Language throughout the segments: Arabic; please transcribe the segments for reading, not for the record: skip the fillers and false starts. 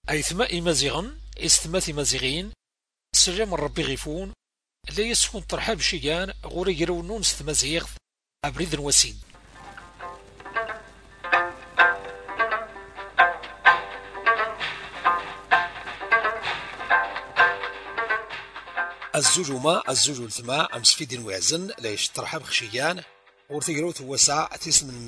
أيثما إمازيغن إستمات إمازيغين سلام ربي غيفون لا يسكن ترحاب شيان غوري يرونون ستمازيغ أبريد وسيد. الزوج الثما أمس في دين وعزن لا يشترحب خشيان ورثيقرو توسع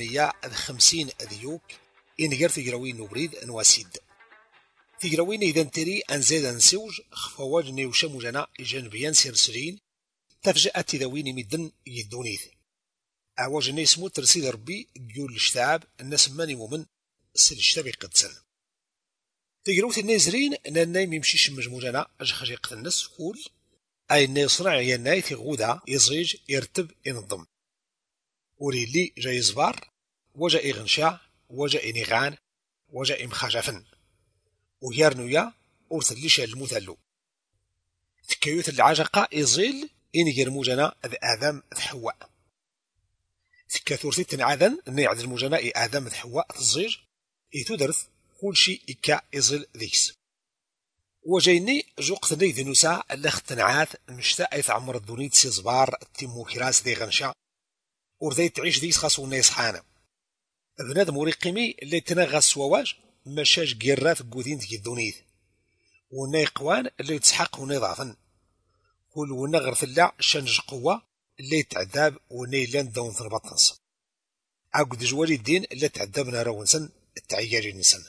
850 أذيوك إن غير ثيقروين نبريد نواسيد ثيقروين إذا نتري أنزيد نسوج خفواج نيوشا مجانا جانبيان سيرسلين تفجأة تذوين مدن يدونيث أواج نيسمو ترسيد ربي يقول الشتاب الناس ماني مؤمن سل الشتاب يقدسن ثيقروث النازرين نانا ميمشيش مجموجانا أجخجيق الناس كول أي نيصنع يناي في غودا يزيج يرتب ينظم وريلي جا يزبار وجا إغنشا وجا إنيغان وجا إمخاجفن ويارنويا أرثليش المثلو تكيوث العجقة إزيل إني جرموجنا ذ آدم ذ حواء تكاثورثي تنعذن إني عذ الموجنا إي آدم ذ حواء تزيج إتودرث كل شيء إكا إزيل ذيكس وجايني جوقت ني ذنوسا اللي اختنعات مشتاق يتعمر الدونيت سي زبار تيمو كراس دي غنشا وردي تعيش ديس خاصو ناس حانا بنادم وريقيمي اللي تنغى السواواج مشاش قيرات قوذين ديك الدونيت وناي قوان اللي يتسحق وناي ضعفن كل ونغر ثلا شنج قوة اللي يتعذاب وناي لان دون ثربطنس عقد جوالي الدين اللي تعذبنا رونسن التعياجي نسن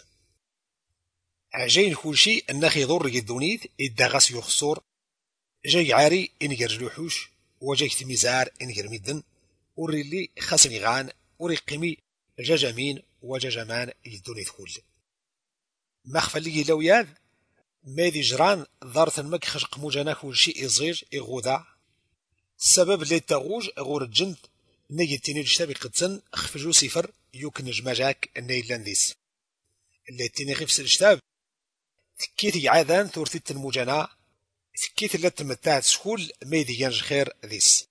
عجين كل شيء الناخ يضر الدونيت إدغاس يخسر جاي عاري إنجر جلوحوش وجاي تميزار إنجر مدن وريلي خاصني غان وريقيمي جاجامين وجاجمان يدونيت كل ما خفلي لو ياذ ماذي جران ضارث المك خشق موجانا كل شيء يزيج يغودا السبب اللي تغوج غور الجند نيجي تيني الشتابي قدسن خفجو صفر يوك نجماجاك النيلانديس اللي تيني خفس الشتاب تكيت يعاذان ثورثيت المجانا تكيت اللي تمتعت سكول ميدي ينج خير ذيس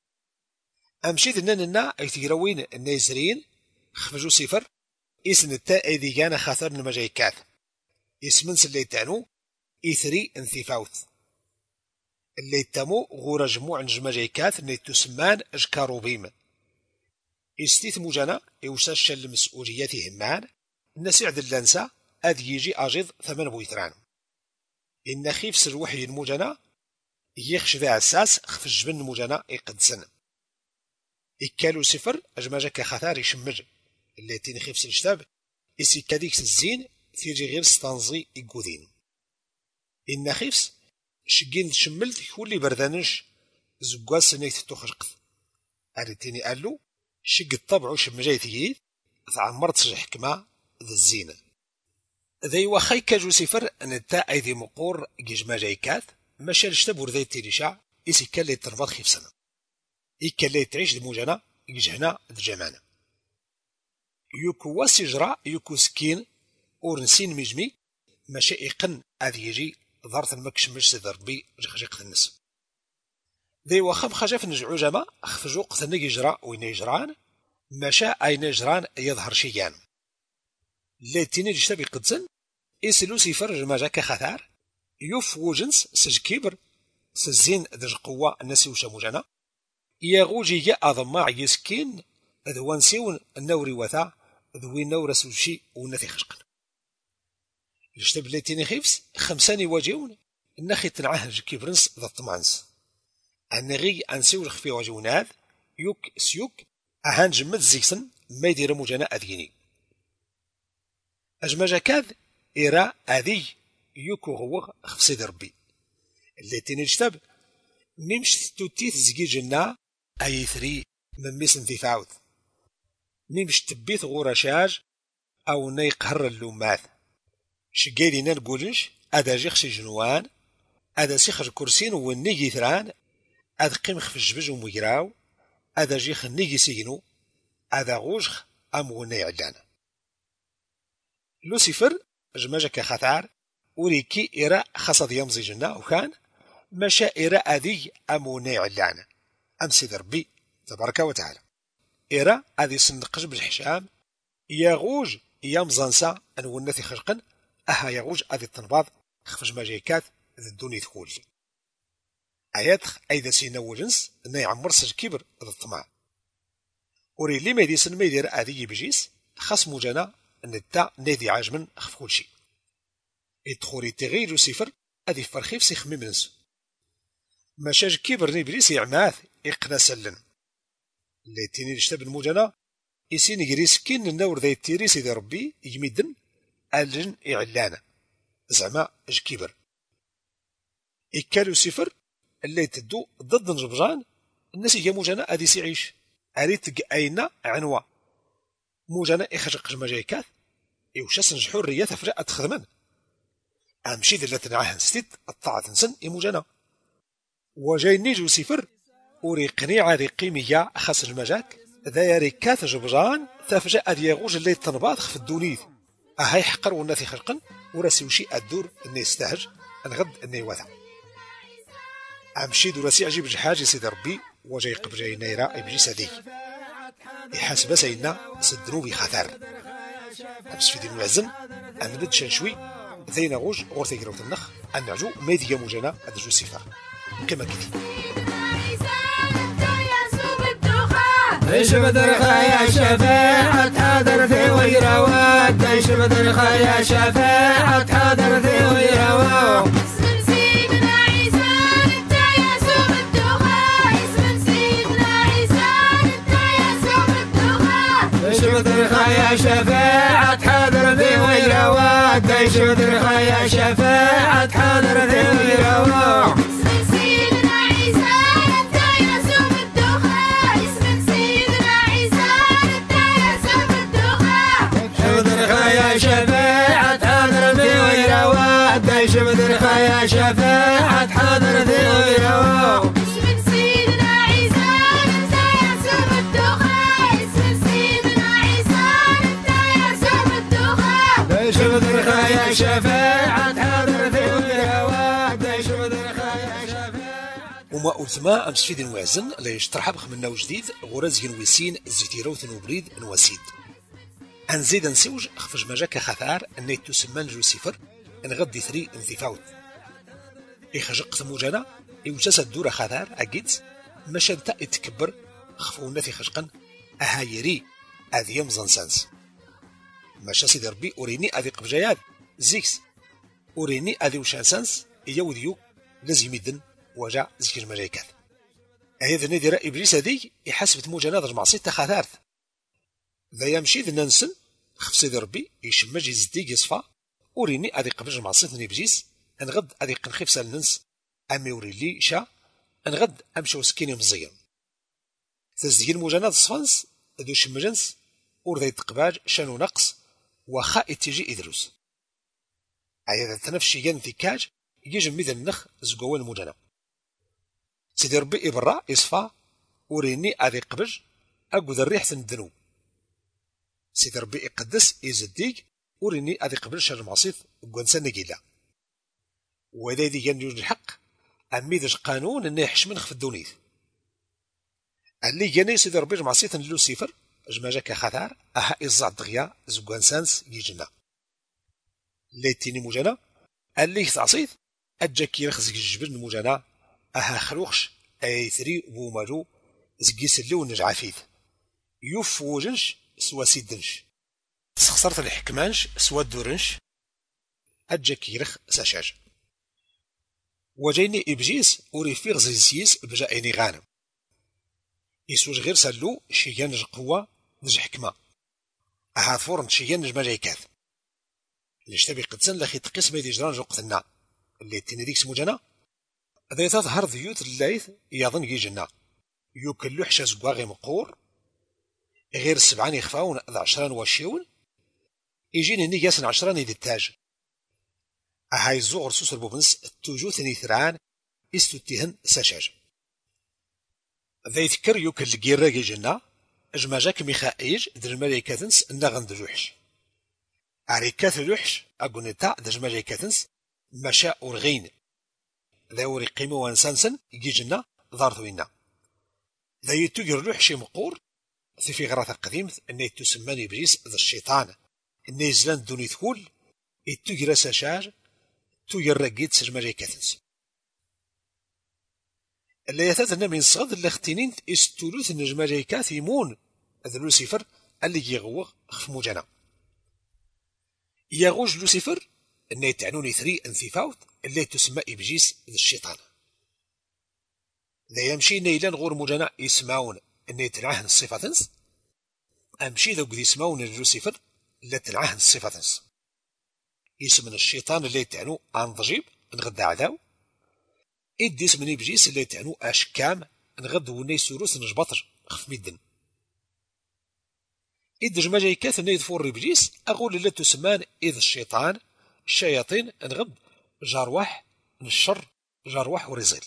أمشيت إننا أيتيروين النازرين خفجو صفر إسن التاء أيدي كان خاطر المجايكات إسمنس اللي تانو إثري انثفاوث اللي تامو غور جموع نجمجايكات اللي تسمان أجكاروبيم إستيث مجانا يوساش المسؤوليات همان الناس يعدل لانسا أذ يجي أجيض 8 بويتران إن خيفس الوحي المجانا يخش ذا أساس خف الجبن المجانا يقدسن إكالو صفر أجماجك خثار يشمج اللي تنخيفس الشتاب إسي كاديكس الزين تيجي غير ستانزي إيقودين إن خيفس شقين تشملت كولي بردانش زقواس نيت تخرقت أريتيني قالو شق الطبع شمجاي تيجي تعمرت سج حكمة ذا الزينة ذي وخي كاجو صفر أن التاء أيدي مقور جيجما جايكات ماشا الشتاب ذي تيريشا إسي كالي ترفض خيف سنة إكالي تعيش دموجانا يجهنا دجمانا يوكو واسجرا يوكو سكين ورنسين مجمي ماشا إيقن أذي يجي ضارت المكش مش ذربي جخجيق النس ذي وخم خجاف نجعو جما خفجو قثن يجرا وين يجران ماشا أين يجران يظهر شيان لاتيني جشتبي قدسن إسلو سيفر جماجا كخثار يوفو جنس سج كبر سزين دج قوة الناس وشاموجانا يغوجي جا أضماع يسكين ذوان سيون النوري وثا ذوين نور سوشي ونثي خشقن جشتب لاتيني خيفس خمساني واجيون النخي تنعهج كبرنس ذا الطمانس النغي أنسيو الخفي واجونات يوك سيوك أهان جمد زيكسن ما يدير موجانا أذيني أجماجا كاذ إيرا أذي يوكو غوغ خفصي دربي اللي تنجتب ميمش توتيث زكي جنا أي ثري مميس انتفاوث ميمش تبيث غورشاج أو نيقهر اللومات شقيدي نالقولنش أدا جيخش جنوان أدا سيخر كرسين ونيجي ثران أدا قيم خفجبج ومجراو أدا جيخ نيجي سيجنو أدا غوجخ أم وني عدانا لوسيفر جماجا كخثار وريكي إراء خصد يمزي جنا وكان مشا إراء أذي أموني علانا أمسي دربي تبارك وتعالى إراء أذي صندقش بالحشام يغوج يمزنسا أنونثي خشقن أها يغوج أذي التنباض خفج ماجيكات ذي الدوني ثكول آيات أيضا سينا وجنس أنه يعمر سج كبر ذي الطمع وري لي ما يديسن ما يدير أذي بجيس خاص موجانا أن التا نادي عاجمن خف كل شيء يدخوري تغير سفر أذي فرخيف سيخمي منس ماشاج كبر نبليس يعماث يقنا سلن اللي تيني لشتاب الموجانا يسين يجريس كين النور ذا يتيري سيدي ربي يميدن ألجن إعلانا زعما اج كبر إكالو سفر اللي تدو ضد نجبجان الناس يجا موجانا أدي سيعيش أريد أين عنوا موجانا إخرج مجايكات يوشاس نجحو الرياث فجاء تخدمن أمشي ذي التي نعاهن ستيد الطاعة تنسن موجانا وجاي نيجو سفر وريقني عادي قيمية خاص المجاك ذا يريكات جبجان تفجأ أدي يغوج اللي تنباط في الدونيث أهاي حقر والناثي خرقن وراسي وشي الدور اني يستهج انغد اني وثا امشي دراسي عجيب جحاجي سيدي ربي وجاي قبجاي نيرا ابجي سدي يحاسب سيدنا سدروبي خثار امس في دين العزم ان بد شنشوي ذينا غوج غورتي قروت النخ ان نعجو ميديا موجانا ادجو سيفا كما كذي ايش بدرخا يا شفاعة حاضر في ويروات ايش بدرخا يا شفاعة حاضر في ويروات اسم سيدنا عيسى انت يا سوم الدخان اسم سيدنا عيسى انت يا سوم الدخان ايش بدرخا يا شفاعة حاضر في ويروات ايش بدرخا يا شفاعة حاضر في ويروات يا شفاعة حاضر في غيره اسم سيدنا عيسى انت يا سوم الدخان اسم سيدنا عيسى انت يا سوم الدخان ايش بدرخا يا شفاعة حاضر في غيره ايش بدرخا يا شفاعة وما أرثما أمس في دين وعزن لا يشترح بخمنا وجديد غرز ينويسين زيتيروث نوبريد نواسيد أنزيد نسوج خفج مجاك خثار أني تسمى جوسيفر نغدي ثري انثفاوت يخجق موجانا يوجسد دورة خثار أجد مشان يتكبر خفونا في خشقا أهايري أذي يمزن سانس مشا سيدي ربي أوريني أذي قبجيات زيكس أوريني أذي وشان سانس يوديو لازم يدن وجع زكير مجايكات هذا ندير إبليس هذي يحسب موجانا ضج معصيت تخاثارث ذا يمشي ذا ننسن خف سيدي ربي يشمج يزديق يصفى أوريني أذي قبج معصيت إبليس انغد أذي قنخيف سالنس أمي وريلي شا انغد أمشي وسكيني مزيان تزديق المجانات الصفانس ذو شمجنس ورذي تقباج شانو نقص وخاء تيجي إدروس أيضا تنفشي ينثكاج يجي ميذا النخ زقوان المجانا سيدي ربي إبرا إصفا وريني أذي قبج أقود الريح الذنوب سيدي ربي إقدس إزديق وريني أذي قبج شان المعصيث قوانسان نقيلا وإذا يدي ينجوج الحق أميذج قانون أنه يحشمن خف الدونيث اللي جاني سيدي ربي جمعصيث لوسيفر جماجاك خثار أها إزع الدغيا زقوان سانس يجنا ليتيني مجانا اللي تعصيث أجاك يرخز الجبن مجانا أها خلوخش أي ثري بومالو زقيس اللو نجعفيث يوف وجنش سوا سيدنش تسخسرت الحكمانش سوا الدورنش أجاك يرخ ساشاج وجيني إبجيس وريفيغ زيسيس بجايني غانم يسوج غير سالو شيان نج قوة نج حكمة أها فورن شيان نج مجايكات ليش تبي قدسن لخي تقيس ميدي جران جو قتلنا اللي تني سمو جنا هذا تظهر ذيوت الليث يظن يجنا يوكلو حشا زقواغي مقور غير السبعان يخفاون ذا عشران وشيون يجيني نياسن عشران يدي التاج هاي زوغر سوس البوبنس التوجو ثني ثران استوتيهن ساشاج ذا يذكر يوكل الجيراجي جنا اجماجاك ميخائيج در الملايكاتنس النغن دلوحش عريكات الوحش اقونتا در الملايكاتنس مشاء ورغين ذا وري قيمة وانسانسن يجي جنا ضارثوينا ذا يتوجر الوحش مقور في غراث القديم انه تسماني إبليس ذا الشيطان انه يزلان دوني ثقول التوغرا ساشاج توغر راكيت سجماجي كاتنس اللي يثاثنا من صغد اللي اختينين استولوث النجماجي كاثيمون هذا لوسيفر اللي يغوغ خف موجانا يغوج لوسيفر انه يتعنوني ثري انثيفاوت اللي تسمى ابجيس ذا الشيطان لا يمشي نيلان غور موجانا يسمعون انه يتنعهن الصفاتنس امشي ذوك يسمعون لوسيفر اللي تنعهن الصفاتنس يسمن الشيطان اللي يتعنو عن ضجيب نغدا عداو إدي اسمن إبجيس اللي يتعنو أشكام نغد وني سوروس نجبطر خف ميدن إد جماجة يكاث نيد فور إبجيس أقول اللي تسمان إذ الشيطان الشياطين نغد جارواح نشر جارواح ورزيل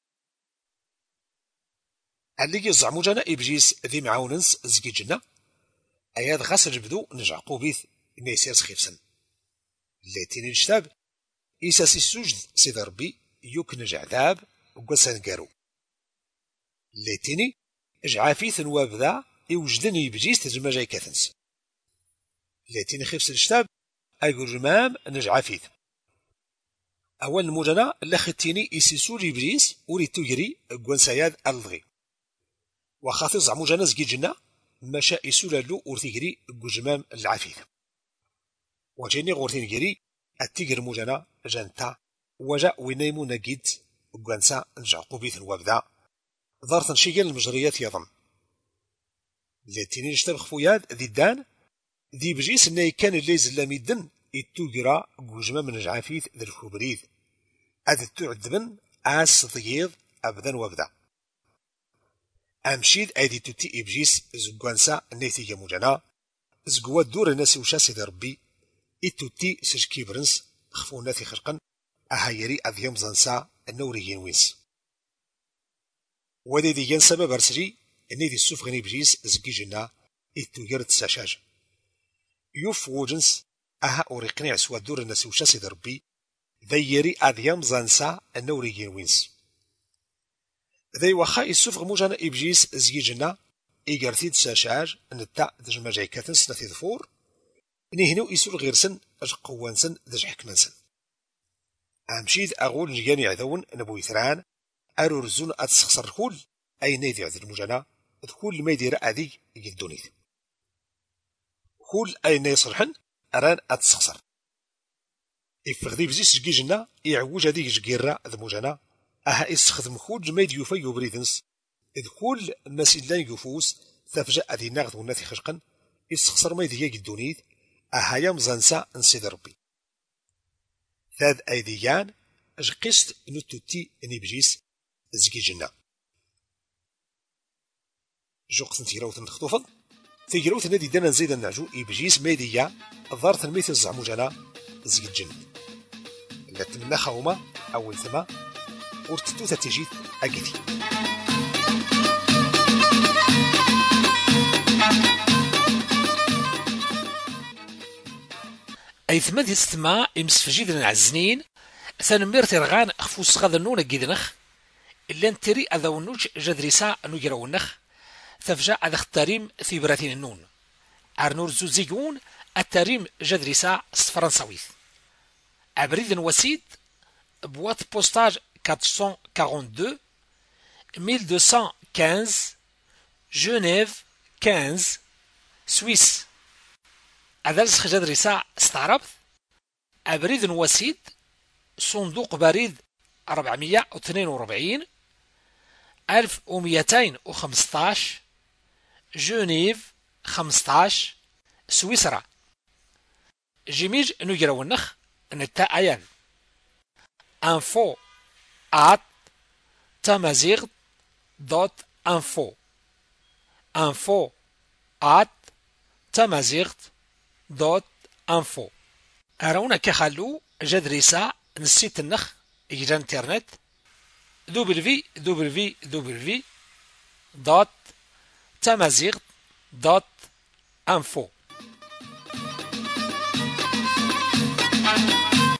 اللي يزعمو جانا إبجيس ذي معاوننس زكي جنا أياد غاس جبدو نجعقو بيث إني يسير سخيفسن اللي تيني الشتاب إيساسي السجد سيد ربي يوك نجع ذاب وقسان قارو اللي تيني اجعافيث نواب ذا يوجدني يبجيس تجمع جاي كاثنس اللي تيني خيفس الشتاب أيقول جمام نجعافيث أول الموجنا اللي ختيني يسيسول إبليس وريتو يري قوانساياد ألغي وخاطر زعمو جانا زكي جنا مشا يسولالو ورثيجري قجمام العفيف وجيني غورتين جري التيجر موجنا جانتا وجاء وينيمو نجد قوانسا نجعقو بيث الوابدا ضارت نشيجل المجريات يضم التيني نشتبخ فوياد ذي الدان ذي بجيس اني كان اللي زلامي الدن التوجرا قجمام من العفيف ذي الخبريث أذ تعذبن آس ضيض أبدا وابدا أمشيد أيدي توتي إبجيس زقوانسا نيتي موجانا زقوات دور الناس وشاسي ذا ربي إتوتي سجكي برنس خفو ناثي خرقا أهايري أذيام زنسا النوريين وينس ودي ديان سبب أرسري أني دي السفغني إبجيس زقي جنا إتو يرد ساشاج يوف وجنس أها أوريقني عسوات دور الناس وشاسي ذا ربي ذيري أذيام زنسا النوريين وينس ذي وخا السفغ موجانا إبجيس زقي جنا إيقارثيد ساشاج نتا دجمع جاي كاتنس نثي ظفور نهنو إسول غيرسن أج قوانسن دج حكمانسن أمشيد أقول نجاني عذون نبو يثران أرو رزون أتسخصر كل أي نيدي عذر المجانا كل ما يدير أذي يجدونيث كل أي نيصرحن أران أتسخصر إفغذي بزيس جي جنا يعوج هذيك جيرا ذا مجانا أها إسخذ مخوج ما يديو فيو بريدنس إذ كل مسيلان يفوس تفجأ ذي ناغذ وناثي خشقا إسخصر ما يدي يجدونيث أهايا مزانسا نسيد ربي ثاد أيديان أجقست نتوتي نبجيس زكي جنا جوقت نتيروث نخطوفض تيروث نادي دانا نزيد النعجو إبجيس ميديا ضارت الميث الزعمو جنا زكي الجن اللي تمنى خاوما أول ثما ورتتوثة تجيث أجيثي أي ثماد يستمع إمسفجيد العزنين ثانمير ترغان أخفوس غاذنون جيدنخ إلا نتري أذونوش جدريسا نجرونخ ثفجا أذا اختاريم ثيبراتين النون أرنور زوزيقون التاريم جدريسا فرنساويث أبريد وسيد بوات بوستاج 442 1215 جنيف 15 سويس أدرس جدريسا استعربت أبريد وسيد صندوق بريد 442 1215 جنيف 15 سويسرا جيميج نجرونخ نتا أيان info at tamazigh.info info at tamazigh.info أرونا كخلو جدريسا نسيت النخ إجرى انترنت www.tamazigh.info